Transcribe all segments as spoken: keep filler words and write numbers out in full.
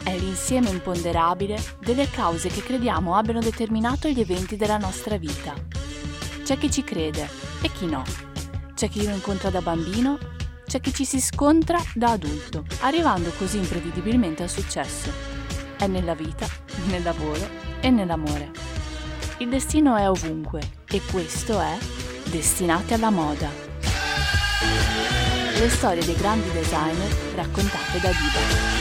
è l'insieme imponderabile delle cause che crediamo abbiano determinato gli eventi della nostra vita. C'è chi ci crede e chi no. C'è chi lo incontra da bambino, c'è chi ci si scontra da adulto, arrivando così imprevedibilmente al successo. È nella vita, nel lavoro e nell'amore. Il destino è ovunque e questo è Destinati alla moda. Le storie dei grandi designer raccontate da Diva.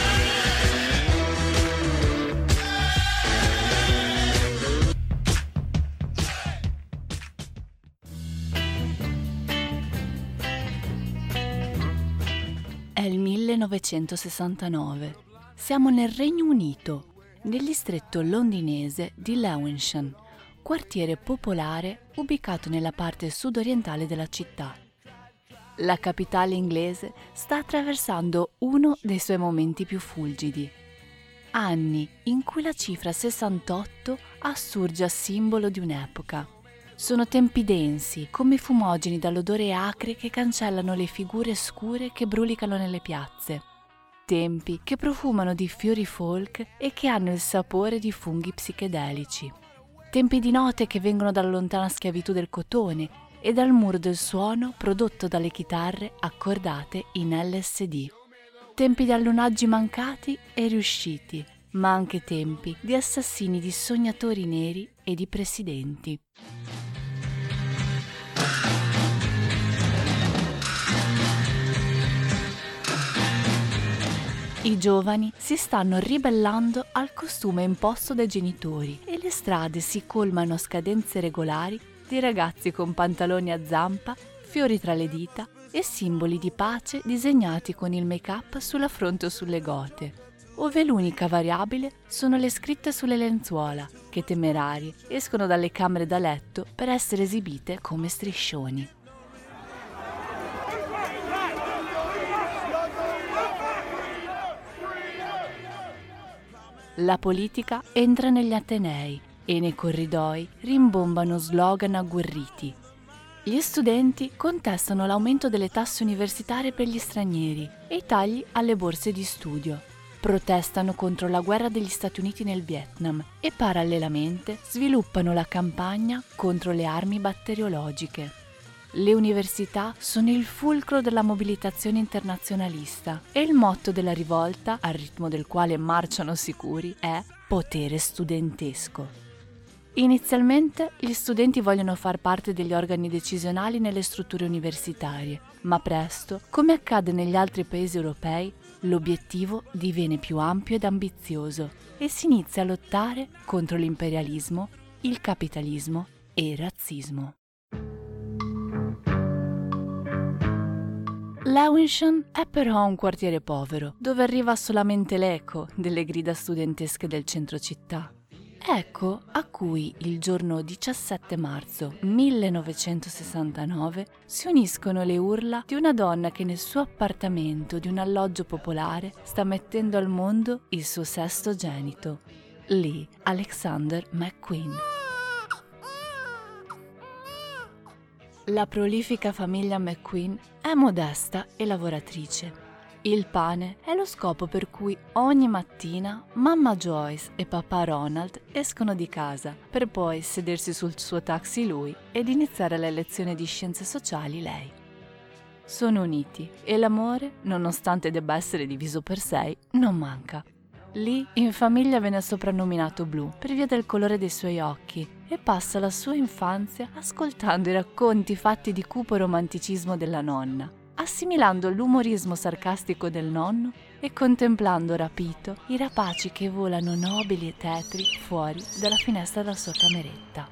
È il millenovecentosessantanove. Siamo nel Regno Unito, nel distretto londinese di Lewisham, quartiere popolare ubicato nella parte sudorientale della città. La capitale inglese sta attraversando uno dei suoi momenti più fulgidi. Anni in cui la cifra sessantotto assurge a simbolo di un'epoca. Sono tempi densi, come fumogeni dall'odore acre che cancellano le figure scure che brulicano nelle piazze. Tempi che profumano di fiori folk e che hanno il sapore di funghi psichedelici. Tempi di note che vengono dalla lontana schiavitù del cotone e dal muro del suono prodotto dalle chitarre accordate in L S D. Tempi di allunaggi mancati e riusciti, ma anche tempi di assassini di sognatori neri e di presidenti. I giovani si stanno ribellando al costume imposto dai genitori e le strade si colmano a scadenze regolari di ragazzi con pantaloni a zampa, fiori tra le dita e simboli di pace disegnati con il make-up sulla fronte o sulle gote, ove l'unica variabile sono le scritte sulle lenzuola, che temerari escono dalle camere da letto per essere esibite come striscioni. La politica entra negli atenei e nei corridoi rimbombano slogan agguerriti. Gli studenti contestano l'aumento delle tasse universitarie per gli stranieri e i tagli alle borse di studio. Protestano contro la guerra degli Stati Uniti nel Vietnam e parallelamente sviluppano la campagna contro le armi batteriologiche. Le università sono il fulcro della mobilitazione internazionalista e il motto della rivolta, al ritmo del quale marciano sicuri, è potere studentesco. Inizialmente gli studenti vogliono far parte degli organi decisionali nelle strutture universitarie, ma presto, come accade negli altri paesi europei, l'obiettivo diviene più ampio ed ambizioso e si inizia a lottare contro l'imperialismo, il capitalismo e il razzismo. Lewisham è però un quartiere povero, dove arriva solamente l'eco delle grida studentesche del centro città. Ecco a cui il giorno diciassette marzo millenovecentosessantanove si uniscono le urla di una donna che nel suo appartamento di un alloggio popolare sta mettendo al mondo il suo sestogenito, Lee Alexander McQueen. La prolifica famiglia McQueen è modesta e lavoratrice. Il pane è lo scopo per cui ogni mattina mamma Joyce e papà Ronald escono di casa per poi sedersi sul suo taxi lui ed iniziare la lezione di scienze sociali lei. Sono uniti e l'amore, nonostante debba essere diviso per sei, non manca. Lee in famiglia viene soprannominato Blue per via del colore dei suoi occhi e passa la sua infanzia ascoltando i racconti fatti di cupo romanticismo della nonna, assimilando l'umorismo sarcastico del nonno e contemplando rapito i rapaci che volano nobili e tetri fuori dalla finestra della sua cameretta.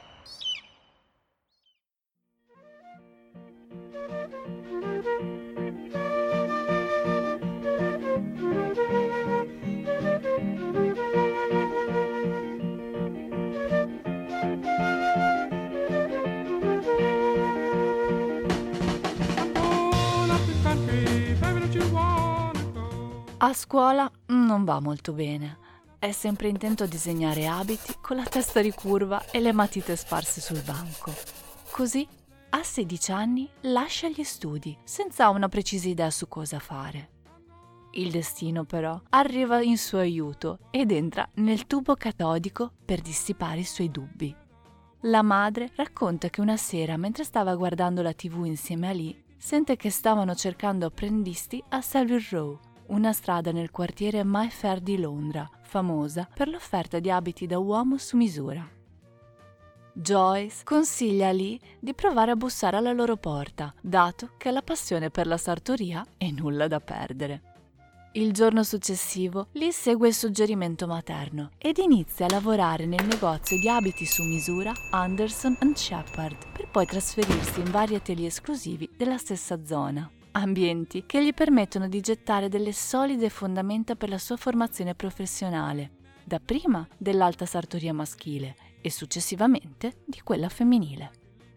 A scuola non va molto bene. È sempre intento a disegnare abiti con la testa ricurva e le matite sparse sul banco. Così, a sedici anni, lascia gli studi, senza una precisa idea su cosa fare. Il destino però arriva in suo aiuto ed entra nel tubo catodico per dissipare i suoi dubbi. La madre racconta che una sera, mentre stava guardando la tivù insieme a Lee, sente che stavano cercando apprendisti a Savile Row, una strada nel quartiere Mayfair di Londra, famosa per l'offerta di abiti da uomo su misura. Joyce consiglia a Lee di provare a bussare alla loro porta, dato che ha la passione per la sartoria e nulla da perdere. Il giorno successivo Lee segue il suggerimento materno ed inizia a lavorare nel negozio di abiti su misura Anderson and Shepard, per poi trasferirsi in vari atelier esclusivi della stessa zona. Ambienti che gli permettono di gettare delle solide fondamenta per la sua formazione professionale, dapprima dell'alta sartoria maschile e successivamente di quella femminile.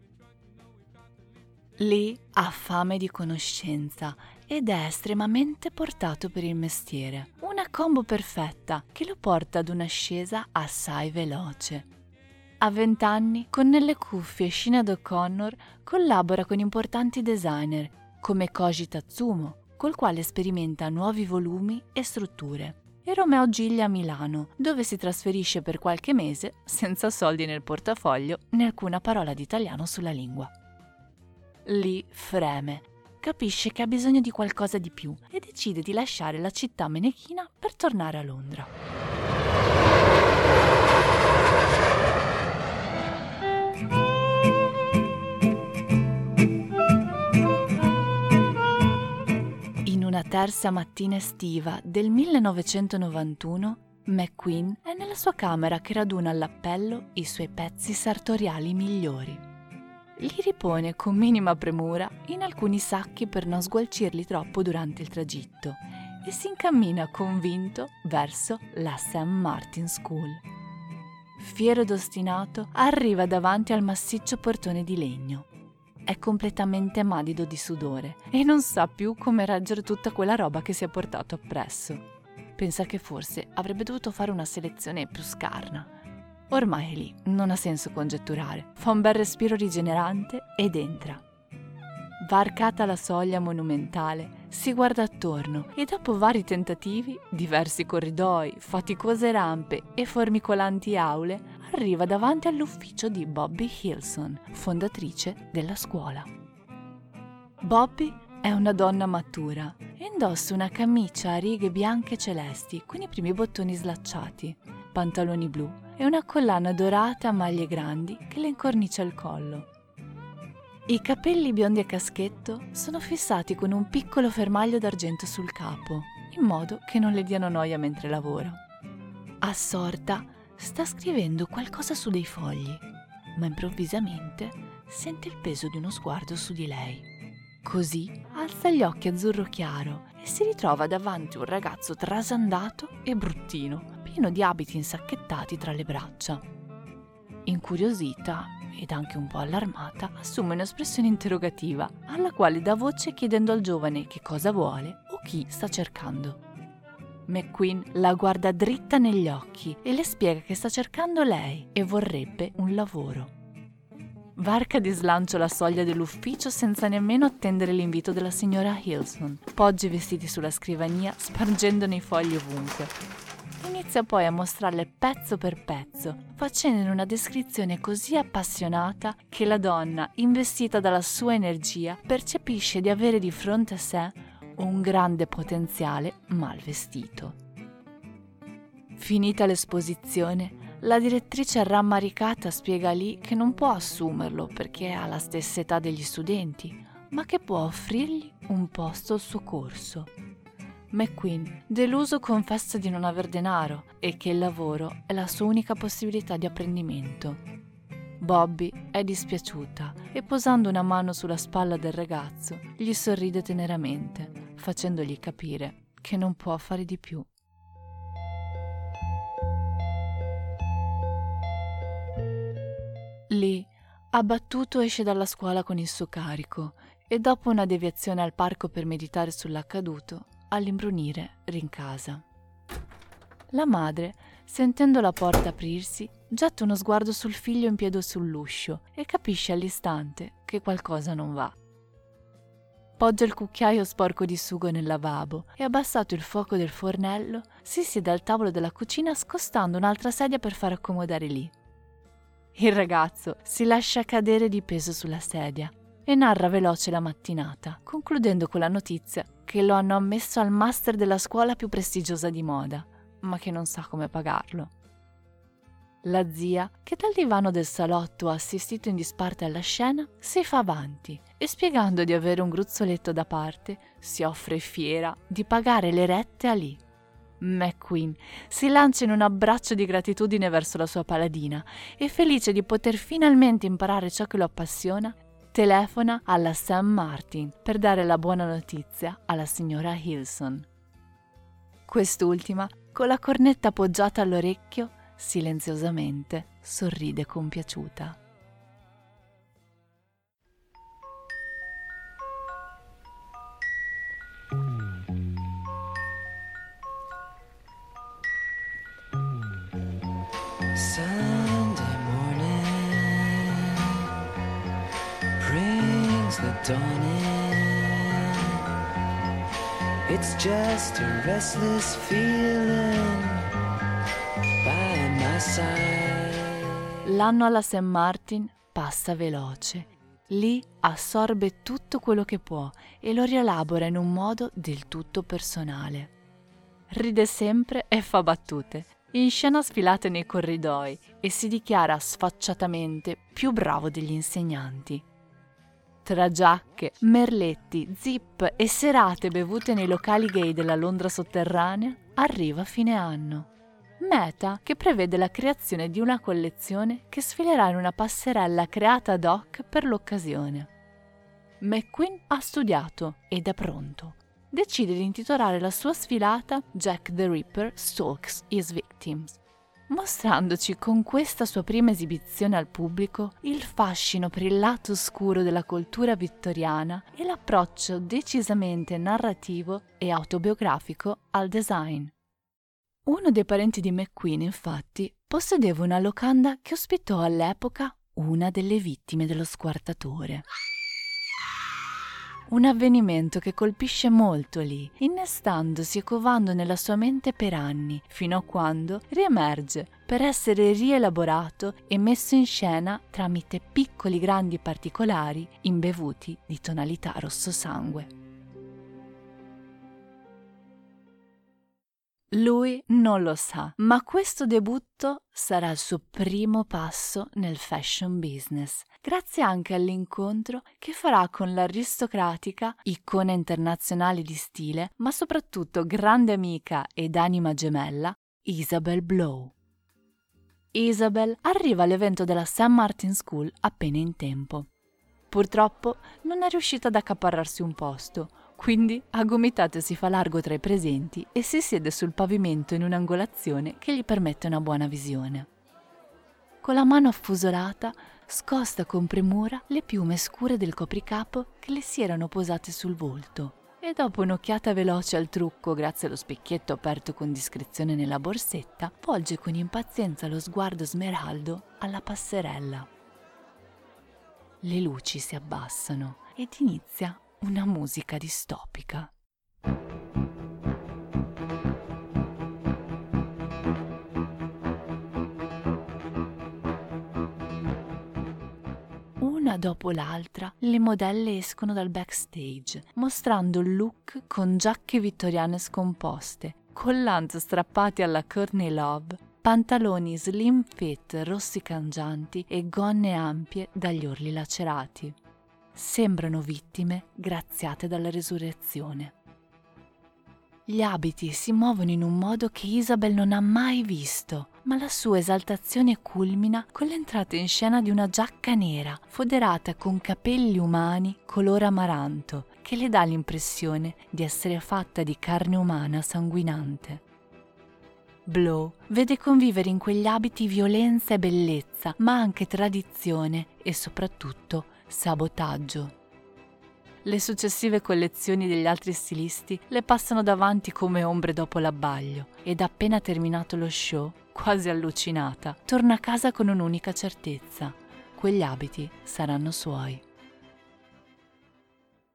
Lee ha fame di conoscenza ed è estremamente portato per il mestiere, una combo perfetta che lo porta ad un'ascesa assai veloce. A vent'anni, con nelle cuffie Sinéad O'Connor, collabora con importanti designer come Koji Tatsumo, col quale sperimenta nuovi volumi e strutture, e Romeo Giglia a Milano, dove si trasferisce per qualche mese senza soldi nel portafoglio né alcuna parola di italiano sulla lingua. Lee freme, capisce che ha bisogno di qualcosa di più e decide di lasciare la città menechina per tornare a Londra. In una terza mattina estiva del millenovecentonovantuno, McQueen è nella sua camera che raduna all'appello i suoi pezzi sartoriali migliori. Li ripone con minima premura in alcuni sacchi per non sgualcirli troppo durante il tragitto e si incammina convinto verso la Saint Martin School. Fiero ed ostinato, arriva davanti al massiccio portone di legno. È completamente madido di sudore e non sa più come reggere tutta quella roba che si è portato appresso. Pensa che forse avrebbe dovuto fare una selezione più scarna. Ormai è lì, non ha senso congetturare. Fa un bel respiro rigenerante ed entra. Varcata la soglia monumentale, si guarda attorno e dopo vari tentativi, diversi corridoi, faticose rampe e formicolanti aule, arriva davanti all'ufficio di Bobby Hilson, fondatrice della scuola. Bobby è una donna matura e indossa una camicia a righe bianche e celesti con i primi bottoni slacciati, pantaloni blu e una collana dorata a maglie grandi che le incornicia il collo. I capelli biondi a caschetto sono fissati con un piccolo fermaglio d'argento sul capo, in modo che non le diano noia mentre lavora. Assorta, sta scrivendo qualcosa su dei fogli, ma improvvisamente sente il peso di uno sguardo su di lei. Così alza gli occhi azzurro chiaro e si ritrova davanti un ragazzo trasandato e bruttino, pieno di abiti insacchettati tra le braccia. Incuriosita ed anche un po' allarmata, assume un'espressione interrogativa, alla quale dà voce chiedendo al giovane che cosa vuole o chi sta cercando. McQueen la guarda dritta negli occhi e le spiega che sta cercando lei e vorrebbe un lavoro. Varca di slancio la soglia dell'ufficio senza nemmeno attendere l'invito della signora Hilson. Poggia i vestiti sulla scrivania, spargendone i fogli ovunque. Inizia poi a mostrarle pezzo per pezzo, facendone una descrizione così appassionata che la donna, investita dalla sua energia, percepisce di avere di fronte a sé un grande potenziale mal vestito. Finita l'esposizione, la direttrice rammaricata spiega a Lee che non può assumerlo perché ha la stessa età degli studenti, ma che può offrirgli un posto al suo corso. McQueen, deluso, confessa di non aver denaro e che il lavoro è la sua unica possibilità di apprendimento. Bobby è dispiaciuta e, posando una mano sulla spalla del ragazzo, gli sorride teneramente, facendogli capire che non può fare di più. Lee, abbattuto, esce dalla scuola con il suo carico e dopo una deviazione al parco per meditare sull'accaduto, all'imbrunire rincasa. La madre, sentendo la porta aprirsi, getta uno sguardo sul figlio in piedi sull'uscio e capisce all'istante che qualcosa non va. appoggia il cucchiaio sporco di sugo nel lavabo e, abbassato il fuoco del fornello, si siede al tavolo della cucina scostando un'altra sedia per far accomodare lì. Il ragazzo si lascia cadere di peso sulla sedia e narra veloce la mattinata, concludendo con la notizia che lo hanno ammesso al master della scuola più prestigiosa di moda, ma che non sa come pagarlo. La zia, che dal divano del salotto ha assistito in disparte alla scena, si fa avanti e, spiegando di avere un gruzzoletto da parte, si offre fiera di pagare le rette a Lee. McQueen si lancia in un abbraccio di gratitudine verso la sua paladina e, felice di poter finalmente imparare ciò che lo appassiona, telefona alla Sam Martin per dare la buona notizia alla signora Hilson. Quest'ultima, con la cornetta appoggiata all'orecchio, silenziosamente sorride compiaciuta. Sunday morning brings the dawn in. It's just a restless feeling by my side. L'anno alla Saint Martin passa veloce. Lee assorbe tutto quello che può e lo rielabora in un modo del tutto personale. Ride sempre e fa battute, inscena sfilate nei corridoi e si dichiara sfacciatamente più bravo degli insegnanti. Tra giacche, merletti, zip e serate bevute nei locali gay della Londra sotterranea, arriva fine anno. Meta che prevede la creazione di una collezione che sfilerà in una passerella creata ad hoc per l'occasione. McQueen ha studiato ed è pronto. Decide di intitolare la sua sfilata Jack the Ripper Stalks His Victims, mostrandoci con questa sua prima esibizione al pubblico il fascino per il lato oscuro della cultura vittoriana e l'approccio decisamente narrativo e autobiografico al design. Uno dei parenti di McQueen, infatti, possedeva una locanda che ospitò all'epoca una delle vittime dello squartatore. Un avvenimento che colpisce molto Lee, innestandosi e covando nella sua mente per anni, fino a quando riemerge per essere rielaborato e messo in scena tramite piccoli grandi particolari imbevuti di tonalità rosso sangue. Lui non lo sa, ma questo debutto sarà il suo primo passo nel fashion business, grazie anche all'incontro che farà con l'aristocratica, icona internazionale di stile, ma soprattutto grande amica ed anima gemella, Isabel Blow. Isabel arriva all'evento della Saint Martin School appena in tempo. Purtroppo non è riuscita ad accaparrarsi un posto, quindi a gomitate si fa largo tra i presenti e si siede sul pavimento in un'angolazione che gli permette una buona visione. Con la mano affusolata scosta con premura le piume scure del copricapo che le si erano posate sul volto e, dopo un'occhiata veloce al trucco grazie allo specchietto aperto con discrezione nella borsetta, volge con impazienza lo sguardo smeraldo alla passerella. Le luci si abbassano ed inizia una musica distopica. Una dopo l'altra, le modelle escono dal backstage, mostrando il look con giacche vittoriane scomposte, collant strappati alla Courtney Love, pantaloni slim fit rossi cangianti e gonne ampie dagli orli lacerati. Sembrano vittime graziate dalla resurrezione. Gli abiti si muovono in un modo che Isabel non ha mai visto, ma la sua esaltazione culmina con l'entrata in scena di una giacca nera, foderata con capelli umani color amaranto, che le dà l'impressione di essere fatta di carne umana sanguinante. Blow vede convivere in quegli abiti violenza e bellezza, ma anche tradizione e soprattutto sabotaggio. Le successive collezioni degli altri stilisti le passano davanti come ombre dopo l'abbaglio ed, appena terminato lo show, quasi allucinata, torna a casa con un'unica certezza: quegli abiti saranno suoi.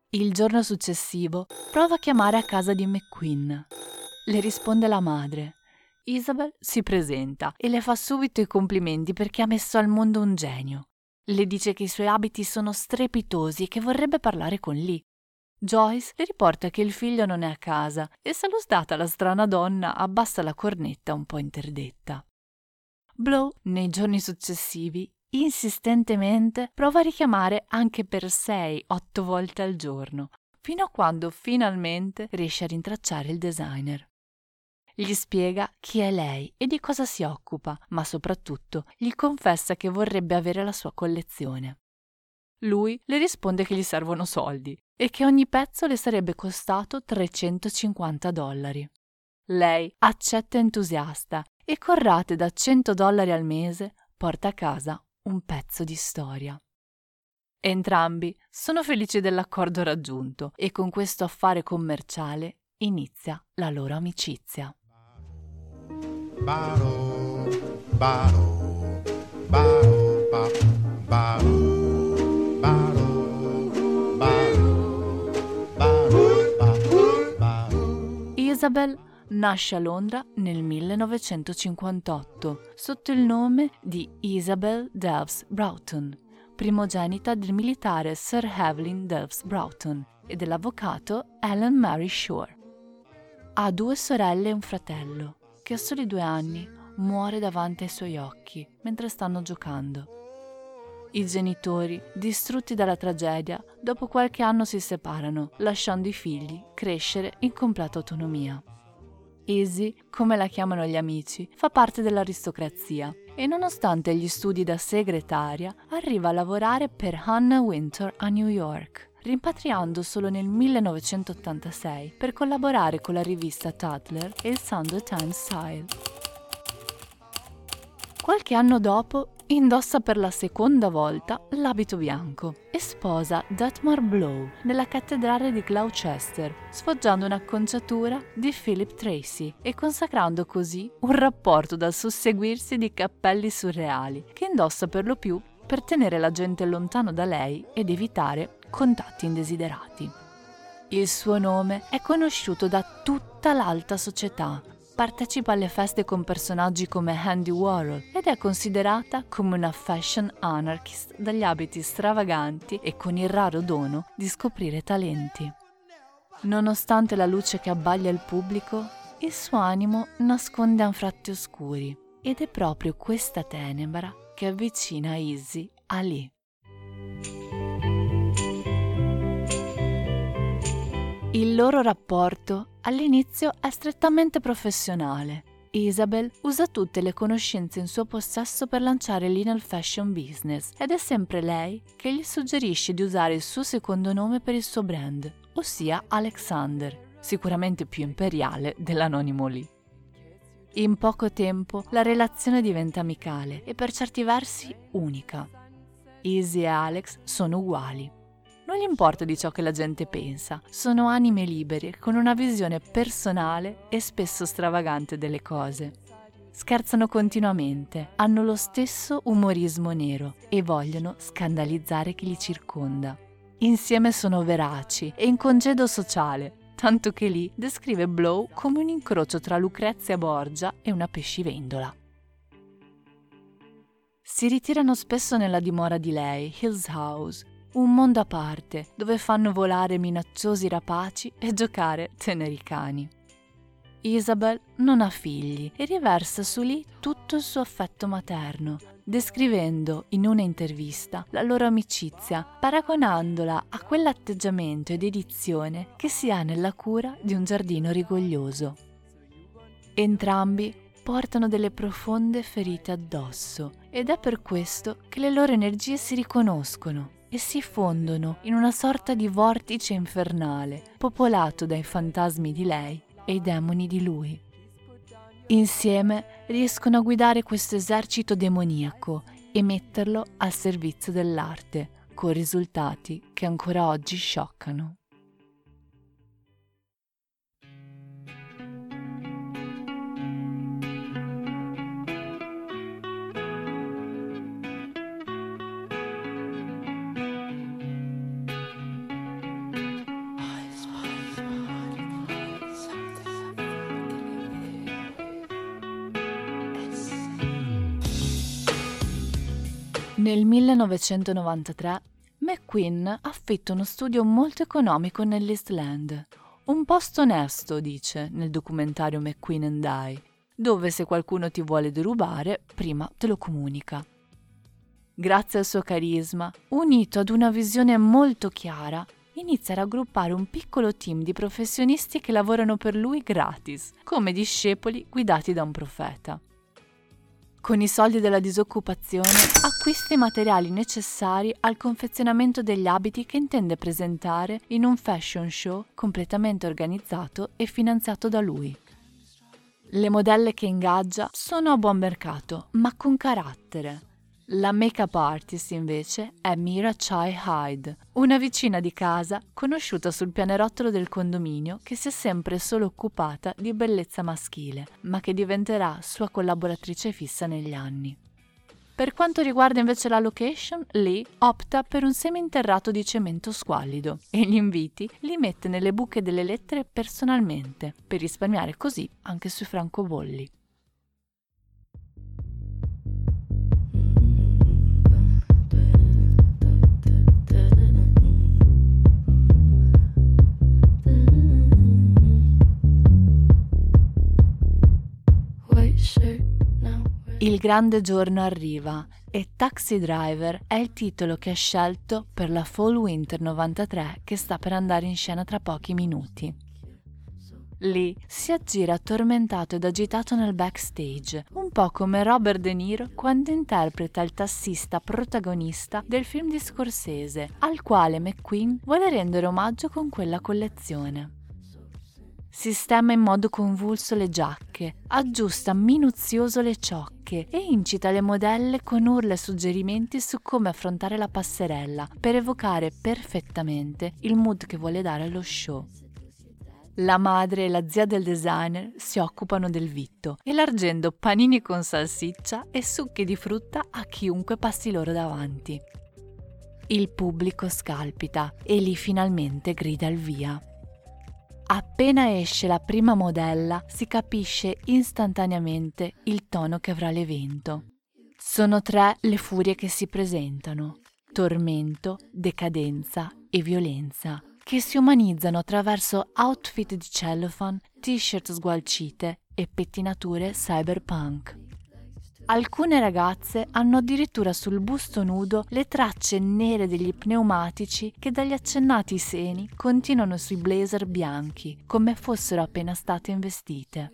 Il giorno successivo prova a chiamare a casa di McQueen. Le risponde la madre. Isabel si presenta e le fa subito i complimenti perché ha messo al mondo un genio. Le dice che i suoi abiti sono strepitosi e che vorrebbe parlare con Lee. Joyce le riporta che il figlio non è a casa e, salutata la strana donna, abbassa la cornetta un po' interdetta. Blow, nei giorni successivi, insistentemente prova a richiamare anche per sei, otto volte al giorno, fino a quando finalmente riesce a rintracciare il designer. Gli spiega chi è lei e di cosa si occupa, ma soprattutto gli confessa che vorrebbe avere la sua collezione. Lui le risponde che gli servono soldi e che ogni pezzo le sarebbe costato trecentocinquanta dollari. Lei accetta entusiasta e con rate da cento dollari al mese porta a casa un pezzo di storia. Entrambi sono felici dell'accordo raggiunto e con questo affare commerciale inizia la loro amicizia. Baro, baro, baro, ba, baro, baro, baro, baro, ba, baro. Isabel nasce a Londra nel millenovecentocinquantotto sotto il nome di Isabel Delves Broughton, primogenita del militare Sir Evelyn Delves Broughton e dell'avvocato Ellen Mary Shore. Ha due sorelle e un fratello, che a soli due anni muore davanti ai suoi occhi mentre stanno giocando. I genitori, distrutti dalla tragedia, dopo qualche anno si separano, lasciando i figli crescere in completa autonomia. Izzy, come la chiamano gli amici, fa parte dell'aristocrazia e nonostante gli studi da segretaria, arriva a lavorare per Hannah Winter a New York, rimpatriando solo nel millenovecentottantasei per collaborare con la rivista Tatler e il Sunday Times Style. Qualche anno dopo indossa per la seconda volta l'abito bianco e sposa Dutmore Blow nella cattedrale di Gloucester, sfoggiando un'acconciatura di Philip Tracy e consacrando così un rapporto dal susseguirsi di cappelli surreali che indossa per lo più per tenere la gente lontano da lei ed evitare contatti indesiderati. Il suo nome è conosciuto da tutta l'alta società. Partecipa alle feste con personaggi come Andy Warhol ed è considerata come una fashion anarchist dagli abiti stravaganti e con il raro dono di scoprire talenti. Nonostante la luce che abbaglia il pubblico, il suo animo nasconde anfratti oscuri ed è proprio questa tenebra che avvicina Izzy a Lee. Il loro rapporto all'inizio è strettamente professionale. Isabel usa tutte le conoscenze in suo possesso per lanciare Lee nel fashion business ed è sempre lei che gli suggerisce di usare il suo secondo nome per il suo brand, ossia Alexander, sicuramente più imperiale dell'anonimo Lee. In poco tempo la relazione diventa amicale e per certi versi unica. Izzy e Alex sono uguali. Non gli importa di ciò che la gente pensa, sono anime libere con una visione personale e spesso stravagante delle cose. Scherzano continuamente, hanno lo stesso umorismo nero e vogliono scandalizzare chi li circonda. Insieme sono veraci e in congedo sociale, tanto che Lee descrive Blow come un incrocio tra Lucrezia Borgia e una pescivendola. Si ritirano spesso nella dimora di lei, Hills House, un mondo a parte dove fanno volare minacciosi rapaci e giocare teneri cani. Isabel non ha figli e riversa su Lee tutto il suo affetto materno, descrivendo in una intervista la loro amicizia, paragonandola a quell'atteggiamento e dedizione che si ha nella cura di un giardino rigoglioso. Entrambi portano delle profonde ferite addosso ed è per questo che le loro energie si riconoscono e si fondono in una sorta di vortice infernale popolato dai fantasmi di lei e i demoni di lui. Insieme riescono a guidare questo esercito demoniaco e metterlo al servizio dell'arte, con risultati che ancora oggi scioccano. Nel millenovecentonovantatré McQueen affitta uno studio molto economico nell'East End. Un posto onesto, dice nel documentario McQueen and I, dove se qualcuno ti vuole derubare, prima te lo comunica. Grazie al suo carisma, unito ad una visione molto chiara, inizia a raggruppare un piccolo team di professionisti che lavorano per lui gratis, come discepoli guidati da un profeta. Con i soldi della disoccupazione acquista i materiali necessari al confezionamento degli abiti che intende presentare in un fashion show completamente organizzato e finanziato da lui. Le modelle che ingaggia sono a buon mercato, ma con carattere. La make-up artist invece è Mira Chai Hyde, una vicina di casa conosciuta sul pianerottolo del condominio che si è sempre solo occupata di bellezza maschile, ma che diventerà sua collaboratrice fissa negli anni. Per quanto riguarda invece la location, Lee opta per un seminterrato di cemento squallido e gli inviti li mette nelle buche delle lettere personalmente, per risparmiare così anche sui francobolli. Il grande giorno arriva e Taxi Driver è il titolo che ha scelto per la Fall Winter novantatré che sta per andare in scena tra pochi minuti. Lee si aggira tormentato ed agitato nel backstage, un po' come Robert De Niro quando interpreta il tassista protagonista del film di Scorsese, al quale McQueen vuole rendere omaggio con quella collezione. Sistema in modo convulso le giacche, aggiusta minuzioso le ciocche e incita le modelle con urla e suggerimenti su come affrontare la passerella per evocare perfettamente il mood che vuole dare allo show. La madre e la zia del designer si occupano del vitto, elargendo panini con salsiccia e succhi di frutta a chiunque passi loro davanti. Il pubblico scalpita e Lee finalmente grida il via. Appena esce la prima modella, si capisce istantaneamente il tono che avrà l'evento. Sono tre le furie che si presentano: tormento, decadenza e violenza, che si umanizzano attraverso outfit di cellophane, t-shirt sgualcite e pettinature cyberpunk. Alcune ragazze hanno addirittura sul busto nudo le tracce nere degli pneumatici che dagli accennati seni continuano sui blazer bianchi, come fossero appena state investite.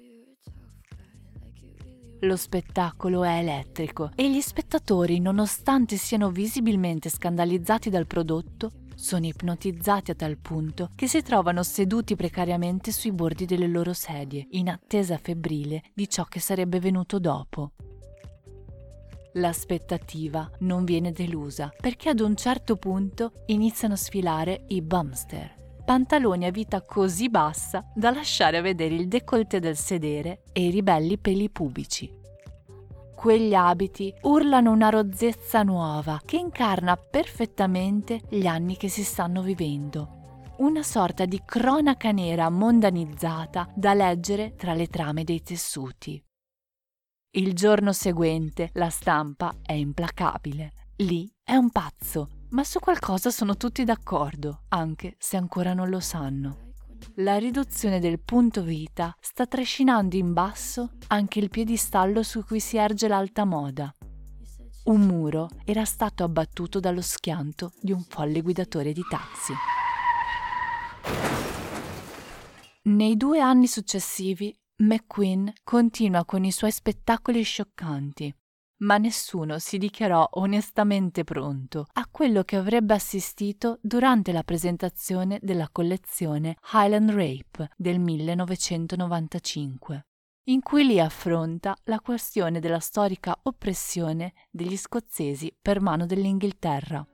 Lo spettacolo è elettrico e gli spettatori, nonostante siano visibilmente scandalizzati dal prodotto, sono ipnotizzati a tal punto che si trovano seduti precariamente sui bordi delle loro sedie, in attesa febbrile di ciò che sarebbe venuto dopo. L'aspettativa non viene delusa, perché ad un certo punto iniziano a sfilare i bumster, pantaloni a vita così bassa da lasciare vedere il décolleté del sedere e i ribelli peli pubici. Quegli abiti urlano una rozzezza nuova che incarna perfettamente gli anni che si stanno vivendo. Una sorta di cronaca nera mondanizzata da leggere tra le trame dei tessuti. Il giorno seguente la stampa è implacabile. Lee è un pazzo, ma su qualcosa sono tutti d'accordo, anche se ancora non lo sanno. La riduzione del punto vita sta trascinando in basso anche il piedistallo su cui si erge l'alta moda. Un muro era stato abbattuto dallo schianto di un folle guidatore di taxi. Nei due anni successivi McQueen continua con i suoi spettacoli scioccanti, ma nessuno si dichiarò onestamente pronto a quello che avrebbe assistito durante la presentazione della collezione Highland Rape del millenovecentonovantacinque, in cui Lee affronta la questione della storica oppressione degli scozzesi per mano dell'Inghilterra.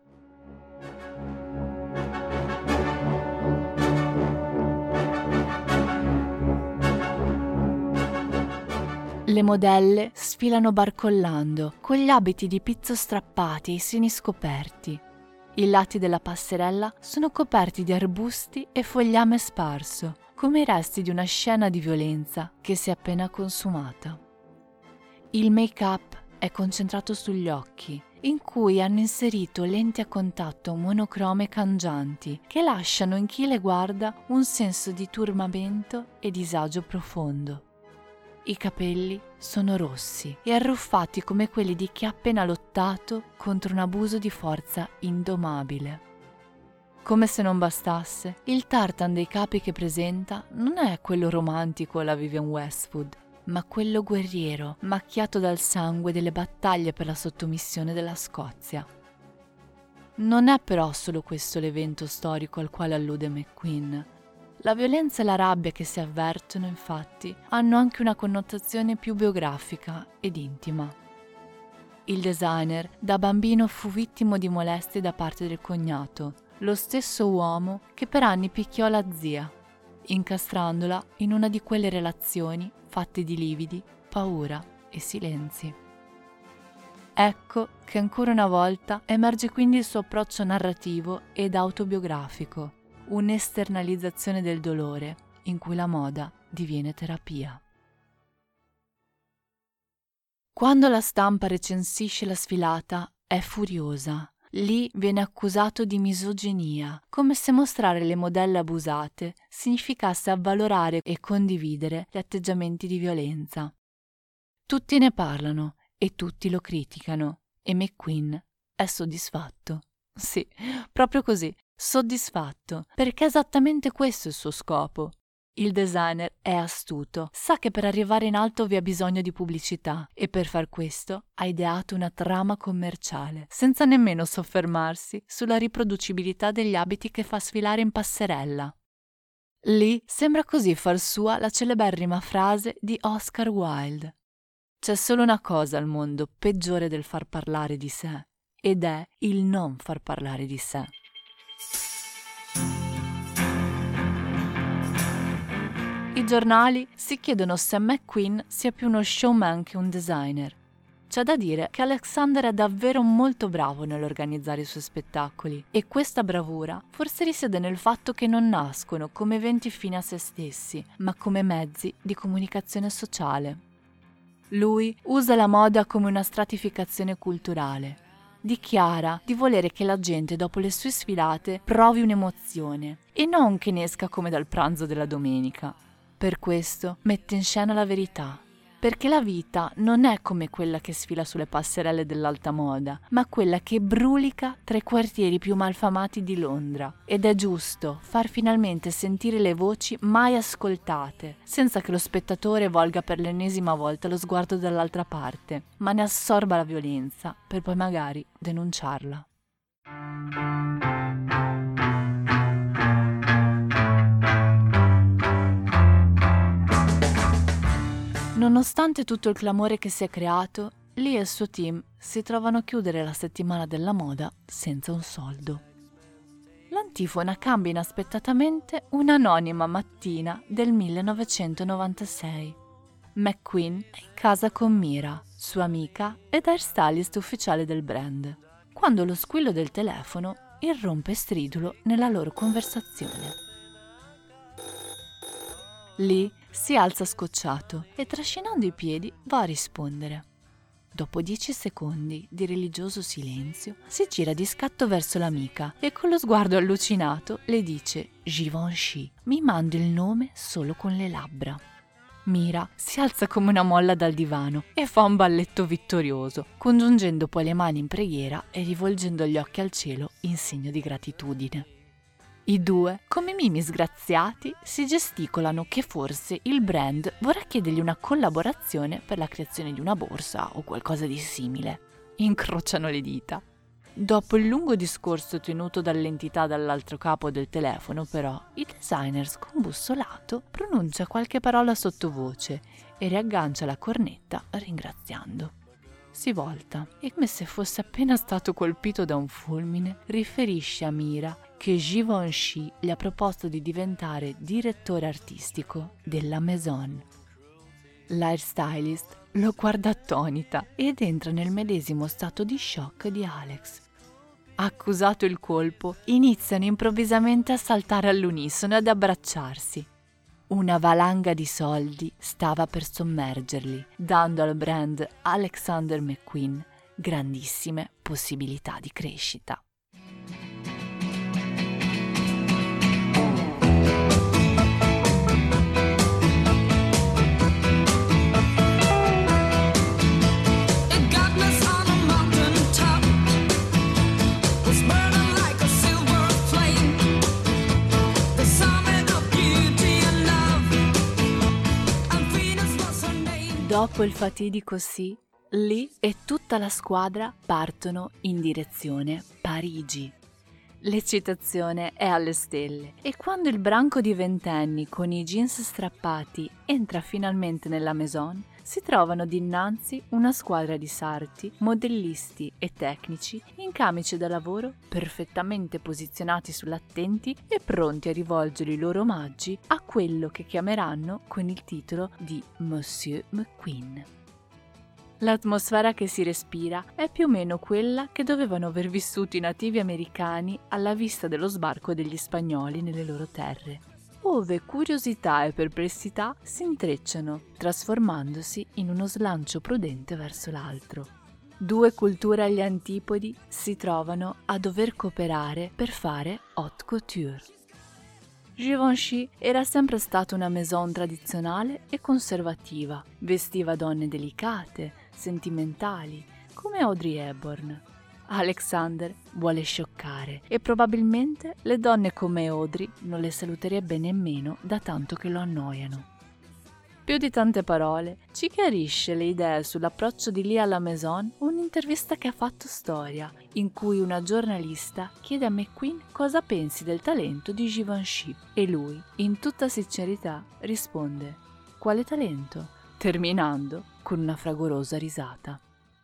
Le modelle sfilano barcollando, con gli abiti di pizzo strappati e i seni scoperti. I lati della passerella sono coperti di arbusti e fogliame sparso, come i resti di una scena di violenza che si è appena consumata. Il make-up è concentrato sugli occhi, in cui hanno inserito lenti a contatto monocrome cangianti che lasciano in chi le guarda un senso di turbamento e disagio profondo. I capelli sono rossi e arruffati come quelli di chi ha appena lottato contro un abuso di forza indomabile. Come se non bastasse, il tartan dei capi che presenta non è quello romantico alla Vivienne Westwood, ma quello guerriero, macchiato dal sangue delle battaglie per la sottomissione della Scozia. Non è però solo questo l'evento storico al quale allude McQueen. La violenza e la rabbia che si avvertono, infatti, hanno anche una connotazione più biografica ed intima. Il designer da bambino fu vittima di molestie da parte del cognato, lo stesso uomo che per anni picchiò la zia, incastrandola in una di quelle relazioni fatte di lividi, paura e silenzi. Ecco che ancora una volta emerge quindi il suo approccio narrativo ed autobiografico, un'esternalizzazione del dolore in cui la moda diviene terapia. Quando la stampa recensisce la sfilata è furiosa. Lee viene accusato di misoginia, come se mostrare le modelle abusate significasse avvalorare e condividere gli atteggiamenti di violenza. Tutti ne parlano e tutti lo criticano e McQueen è soddisfatto. Sì, proprio così, soddisfatto, perché è esattamente questo il suo scopo. Il designer è astuto, sa che per arrivare in alto vi ha bisogno di pubblicità e per far questo ha ideato una trama commerciale, senza nemmeno soffermarsi sulla riproducibilità degli abiti che fa sfilare in passerella. Lee sembra così far sua la celeberrima frase di Oscar Wilde: «C'è solo una cosa al mondo peggiore del far parlare di sé, ed è il non far parlare di sé». I giornali si chiedono se McQueen sia più uno showman che un designer. C'è da dire che Alexander è davvero molto bravo nell'organizzare i suoi spettacoli e questa bravura forse risiede nel fatto che non nascono come eventi fini a se stessi, ma come mezzi di comunicazione sociale. Lui usa la moda come una stratificazione culturale. Dichiara di volere che la gente dopo le sue sfilate provi un'emozione e non che ne esca come dal pranzo della domenica. Per questo mette in scena la verità, perché la vita non è come quella che sfila sulle passerelle dell'alta moda, ma quella che brulica tra i quartieri più malfamati di Londra. Ed è giusto far finalmente sentire le voci mai ascoltate, senza che lo spettatore volga per l'ennesima volta lo sguardo dall'altra parte, ma ne assorba la violenza per poi magari denunciarla. Nonostante tutto il clamore che si è creato, Lee e il suo team si trovano a chiudere la settimana della moda senza un soldo. L'antifona cambia inaspettatamente un'anonima mattina del millenovecentonovantasei. McQueen è in casa con Mira, sua amica ed hairstylist ufficiale del brand, quando lo squillo del telefono irrompe stridulo nella loro conversazione. Lee si alza scocciato e trascinando i piedi va a rispondere. Dopo dieci secondi di religioso silenzio si gira di scatto verso l'amica e con lo sguardo allucinato le dice Givenchy, mi mando il nome solo con le labbra. Mira si alza come una molla dal divano e fa un balletto vittorioso, congiungendo poi le mani in preghiera e rivolgendo gli occhi al cielo in segno di gratitudine. I due, come mimi sgraziati, si gesticolano che forse il brand vorrà chiedergli una collaborazione per la creazione di una borsa o qualcosa di simile. Incrociano le dita. Dopo il lungo discorso tenuto dall'entità dall'altro capo del telefono, però, il designer scombussolato pronuncia qualche parola sottovoce e riaggancia la cornetta ringraziando. Si volta e, come se fosse appena stato colpito da un fulmine, riferisce a Mira che Givenchy gli ha proposto di diventare direttore artistico della Maison. L'hairstylist lo guarda attonita ed entra nel medesimo stato di shock di Alex. Accusato il colpo, iniziano improvvisamente a saltare all'unisono e ad abbracciarsi. Una valanga di soldi stava per sommergerli, dando al brand Alexander McQueen grandissime possibilità di crescita. Dopo il fatidico sì, Lee e tutta la squadra partono in direzione Parigi. L'eccitazione è alle stelle e quando il branco di ventenni con i jeans strappati entra finalmente nella maison, si trovano dinanzi una squadra di sarti, modellisti e tecnici in camice da lavoro perfettamente posizionati sull'attenti e pronti a rivolgere i loro omaggi a quello che chiameranno con il titolo di Monsieur McQueen. L'atmosfera che si respira è più o meno quella che dovevano aver vissuto i nativi americani alla vista dello sbarco degli spagnoli nelle loro terre, ove curiosità e perplessità si intrecciano, trasformandosi in uno slancio prudente verso l'altro. Due culture agli antipodi si trovano a dover cooperare per fare haute couture. Givenchy era sempre stata una maison tradizionale e conservativa, vestiva donne delicate, sentimentali, come Audrey Hepburn. Alexander vuole scioccare e probabilmente le donne come Audrey non le saluterebbe nemmeno da tanto che lo annoiano. Più di tante parole, ci chiarisce le idee sull'approccio di Lee alla maison un'intervista che ha fatto storia, in cui una giornalista chiede a McQueen cosa pensi del talento di Givenchy e lui, in tutta sincerità, risponde «Quale talento?», terminando con una fragorosa risata.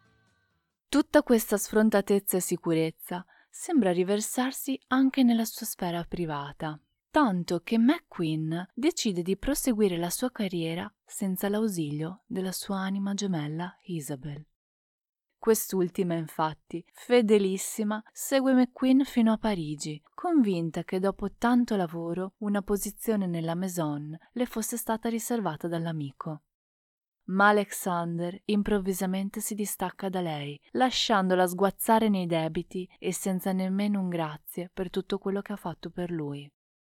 Tutta questa sfrontatezza e sicurezza sembra riversarsi anche nella sua sfera privata, tanto che McQueen decide di proseguire la sua carriera senza l'ausilio della sua anima gemella Isabel. Quest'ultima, infatti, fedelissima, segue McQueen fino a Parigi, convinta che dopo tanto lavoro una posizione nella maison le fosse stata riservata dall'amico. Ma Alexander improvvisamente si distacca da lei, lasciandola sguazzare nei debiti e senza nemmeno un grazie per tutto quello che ha fatto per lui.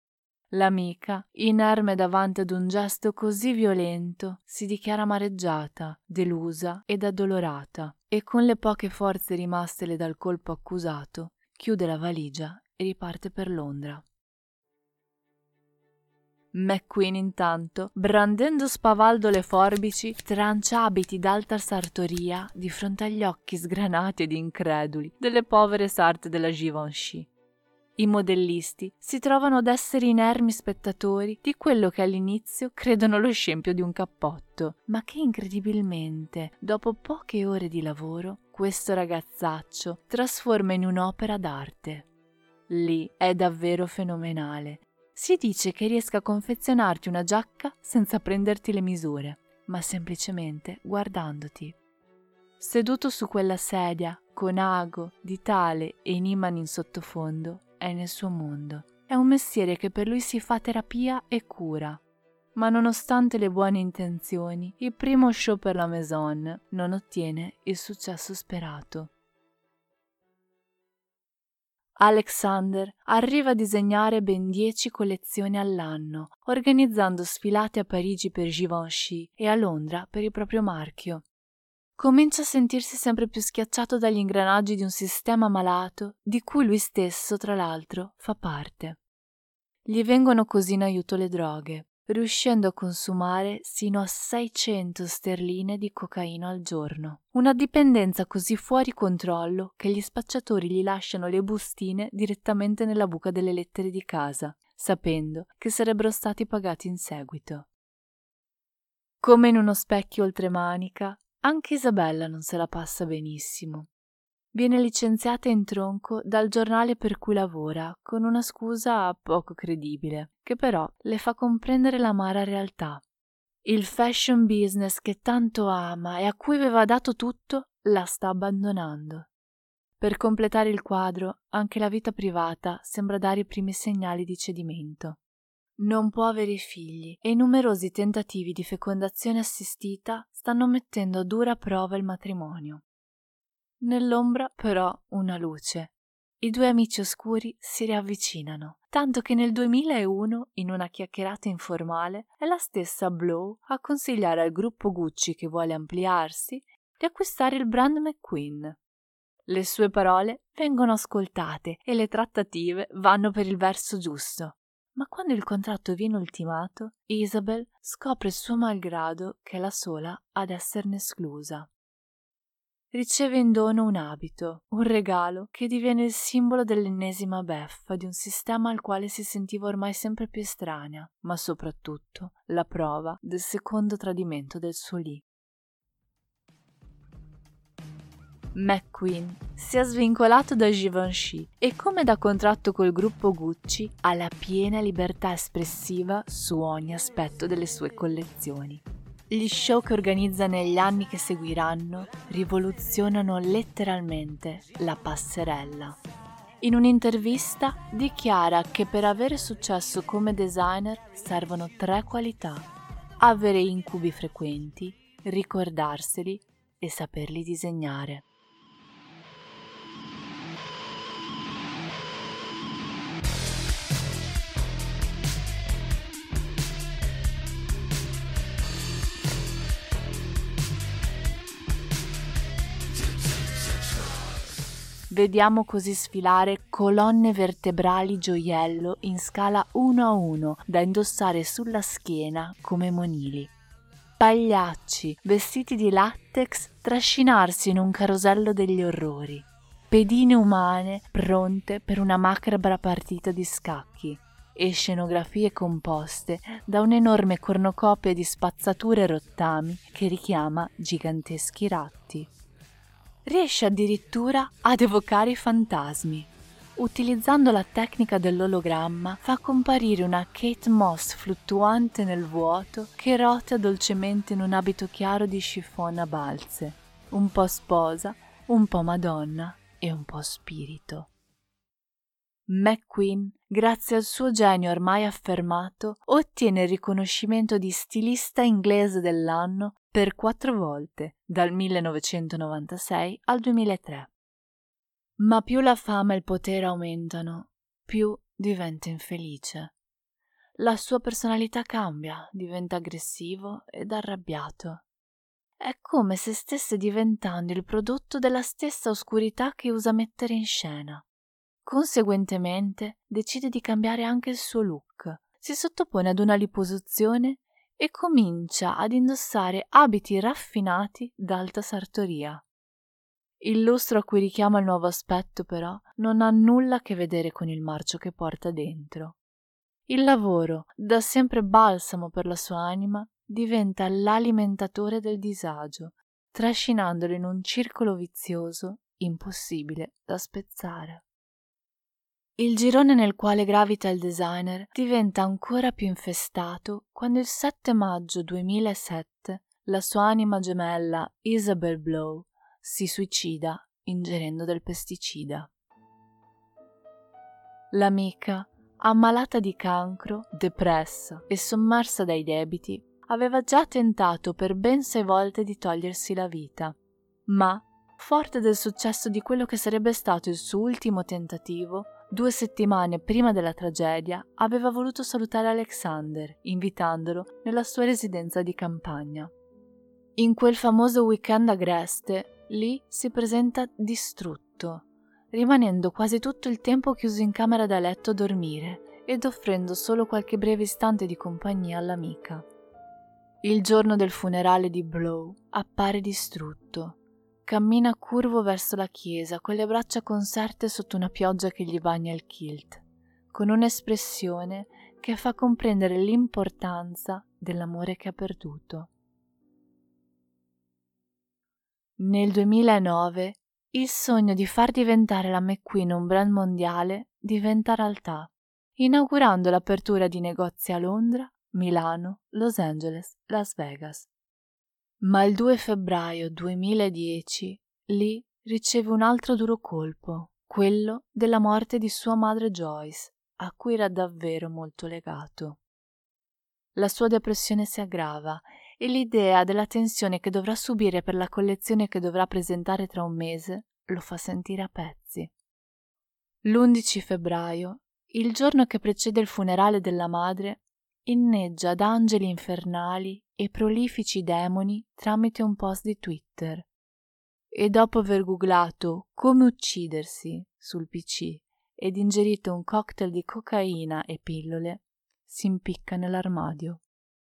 L'amica, inerme davanti ad un gesto così violento, si dichiara amareggiata, delusa ed addolorata e con le poche forze rimastele dal colpo accusato, chiude la valigia e riparte per Londra. McQueen intanto, brandendo spavaldo le forbici, trancia abiti d'alta sartoria di fronte agli occhi sgranati ed increduli delle povere sarte della Givenchy. I modellisti si trovano ad essere inermi spettatori di quello che all'inizio credono lo scempio di un cappotto, ma che incredibilmente, dopo poche ore di lavoro, questo ragazzaccio trasforma in un'opera d'arte. Lee è davvero fenomenale. Si dice che riesca a confezionarti una giacca senza prenderti le misure, ma semplicemente guardandoti. Seduto su quella sedia, con ago, ditale e Neiman in sottofondo, è nel suo mondo. È un mestiere che per lui si fa terapia e cura. Ma nonostante le buone intenzioni, il primo show per la maison non ottiene il successo sperato. Alexander arriva a disegnare ben dieci collezioni all'anno, organizzando sfilate a Parigi per Givenchy e a Londra per il proprio marchio. Comincia a sentirsi sempre più schiacciato dagli ingranaggi di un sistema malato di cui lui stesso, tra l'altro, fa parte. Gli vengono così in aiuto le droghe, riuscendo a consumare sino a seicento sterline di cocaina al giorno. Una dipendenza così fuori controllo che gli spacciatori gli lasciano le bustine direttamente nella buca delle lettere di casa, sapendo che sarebbero stati pagati in seguito. Come in uno specchio oltremanica, anche Isabella non se la passa benissimo. Viene licenziata in tronco dal giornale per cui lavora, con una scusa poco credibile, che però le fa comprendere l'amara realtà. Il fashion business che tanto ama e a cui aveva dato tutto, la sta abbandonando. Per completare il quadro, anche la vita privata sembra dare i primi segnali di cedimento. Non può avere figli e i numerosi tentativi di fecondazione assistita stanno mettendo a dura prova il matrimonio. Nell'ombra, però, una luce. I due amici oscuri si riavvicinano, tanto che nel duemilauno, in una chiacchierata informale, è la stessa Blow a consigliare al gruppo Gucci che vuole ampliarsi di acquistare il brand McQueen. Le sue parole vengono ascoltate e le trattative vanno per il verso giusto. Ma quando il contratto viene ultimato, Isabel scopre suo malgrado che è la sola ad esserne esclusa. Riceve in dono un abito, un regalo che diviene il simbolo dell'ennesima beffa di un sistema al quale si sentiva ormai sempre più estranea, ma soprattutto la prova del secondo tradimento del suo Lee. McQueen si è svincolato da Givenchy e, come da contratto col gruppo Gucci, ha la piena libertà espressiva su ogni aspetto delle sue collezioni. Gli show che organizza negli anni che seguiranno rivoluzionano letteralmente la passerella. In un'intervista dichiara che per avere successo come designer servono tre qualità: avere incubi frequenti, ricordarseli e saperli disegnare. Vediamo così sfilare colonne vertebrali gioiello in scala uno a uno da indossare sulla schiena come monili. Pagliacci vestiti di latex trascinarsi in un carosello degli orrori. Pedine umane pronte per una macabra partita di scacchi e scenografie composte da un'enorme cornucopia di spazzature e rottami che richiama giganteschi ratti. Riesce addirittura ad evocare i fantasmi. Utilizzando la tecnica dell'ologramma, fa comparire una Kate Moss fluttuante nel vuoto che rotea dolcemente in un abito chiaro di chiffon a balze, un po' sposa, un po' Madonna e un po' spirito. McQueen, grazie al suo genio ormai affermato, ottiene il riconoscimento di stilista inglese dell'anno per quattro volte, dal millenovecentonovantasei al duemilatré. Ma più la fama e il potere aumentano, più diventa infelice. La sua personalità cambia, diventa aggressivo ed arrabbiato. È come se stesse diventando il prodotto della stessa oscurità che usa mettere in scena. Conseguentemente decide di cambiare anche il suo look, si sottopone ad una liposuzione e comincia ad indossare abiti raffinati d'alta sartoria. Il lustro a cui richiama il nuovo aspetto, però, non ha nulla a che vedere con il marcio che porta dentro. Il lavoro, da sempre balsamo per la sua anima, diventa l'alimentatore del disagio, trascinandolo in un circolo vizioso impossibile da spezzare. Il girone nel quale gravita il designer diventa ancora più infestato quando il sette maggio duemilasette la sua anima gemella Isabel Blow si suicida ingerendo del pesticida. L'amica, ammalata di cancro, depressa e sommersa dai debiti, aveva già tentato per ben sei volte di togliersi la vita, ma, forte del successo di quello che sarebbe stato il suo ultimo tentativo, due settimane prima della tragedia aveva voluto salutare Alexander, invitandolo nella sua residenza di campagna. In quel famoso weekend agreste, Lee si presenta distrutto, rimanendo quasi tutto il tempo chiuso in camera da letto a dormire ed offrendo solo qualche breve istante di compagnia all'amica. Il giorno del funerale di Blow appare distrutto. Cammina curvo verso la chiesa con le braccia conserte sotto una pioggia che gli bagna il kilt, con un'espressione che fa comprendere l'importanza dell'amore che ha perduto. Nel duemilanove il sogno di far diventare la McQueen un brand mondiale diventa realtà, inaugurando l'apertura di negozi a Londra, Milano, Los Angeles, Las Vegas. Ma il due febbraio duemiladieci Lee riceve un altro duro colpo, quello della morte di sua madre Joyce, a cui era davvero molto legato. La sua depressione si aggrava e l'idea della tensione che dovrà subire per la collezione che dovrà presentare tra un mese lo fa sentire a pezzi. L'undici febbraio, il giorno che precede il funerale della madre, inneggia ad angeli infernali e prolifici demoni tramite un post di Twitter. E dopo aver googlato come uccidersi sul P C ed ingerito un cocktail di cocaina e pillole, si impicca nell'armadio.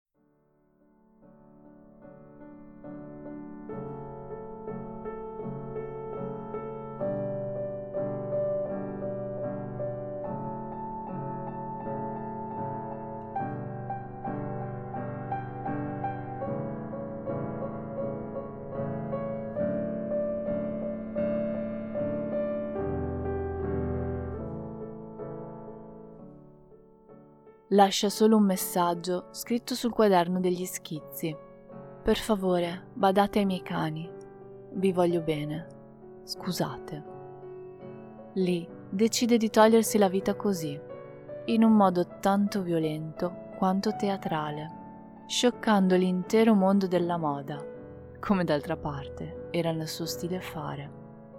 Lascia solo un messaggio scritto sul quaderno degli schizzi. Per favore, badate ai miei cani. Vi voglio bene. Scusate. Lì decide di togliersi la vita così, in un modo tanto violento quanto teatrale, scioccando l'intero mondo della moda, come d'altra parte era nel suo stile fare.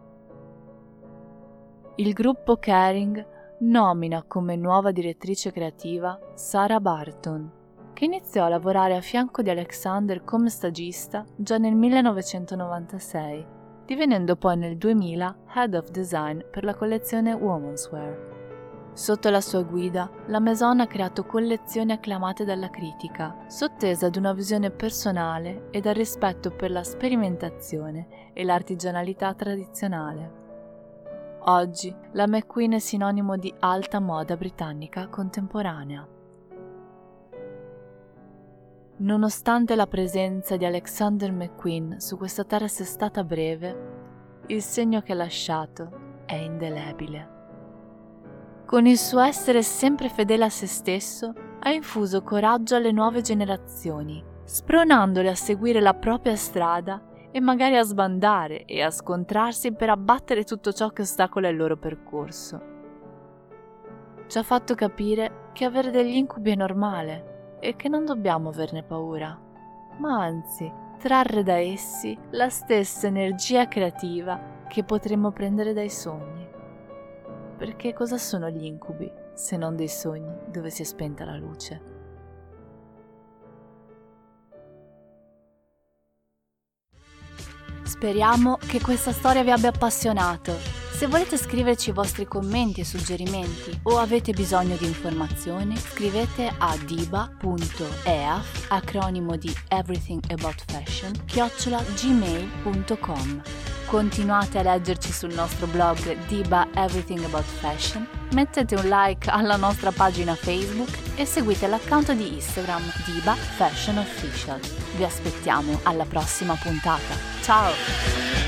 Il gruppo Kering nomina come nuova direttrice creativa Sarah Barton, che iniziò a lavorare a fianco di Alexander come stagista già nel millenovecentonovantasei, divenendo poi nel duemila Head of Design per la collezione Women's Wear. Sotto la sua guida, la Maison ha creato collezioni acclamate dalla critica, sottese ad una visione personale e dal rispetto per la sperimentazione e l'artigianalità tradizionale. Oggi la McQueen è sinonimo di alta moda britannica contemporanea. Nonostante la presenza di Alexander McQueen su questa terra sia stata breve, il segno che ha lasciato è indelebile. Con il suo essere sempre fedele a se stesso, ha infuso coraggio alle nuove generazioni, spronandole a seguire la propria strada e magari a sbandare e a scontrarsi per abbattere tutto ciò che ostacola il loro percorso. Ci ha fatto capire che avere degli incubi è normale e che non dobbiamo averne paura, ma anzi trarre da essi la stessa energia creativa che potremmo prendere dai sogni. Perché cosa sono gli incubi se non dei sogni dove si è spenta la luce? Speriamo che questa storia vi abbia appassionato. Se volete scriverci i vostri commenti e suggerimenti o avete bisogno di informazioni, scrivete a diba.eaf, acronimo di Everything About Fashion, chiocciola gmail punto com. Continuate a leggerci sul nostro blog Diba Everything About Fashion, mettete un like alla nostra pagina Facebook e seguite l'account di Instagram Diba Fashion Official. Vi aspettiamo alla prossima puntata. Ciao!